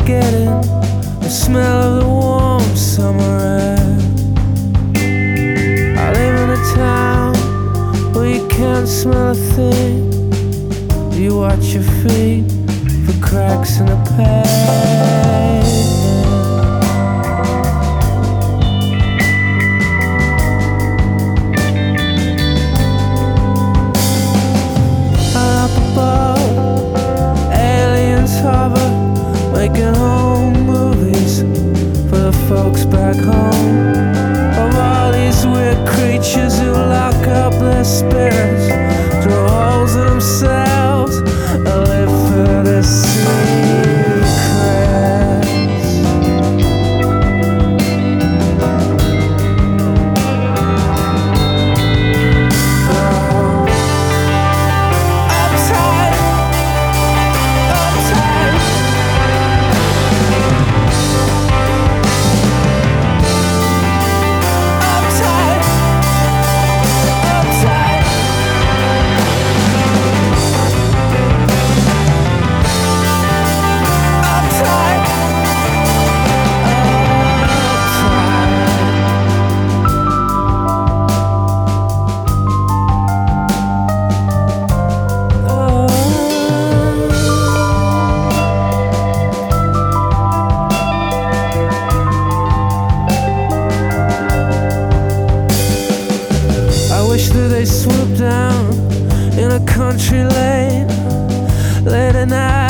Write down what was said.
getting the smell of the warm summer air. I live in a town where you can't smell a thing. You watch your feet for cracks in the pavement. Making home movies for the folks back home, of all these weird creatures who lock up their spirits, draw holes in themselves, and live for their secrets. Wish that they swoop down in a country lane late at night.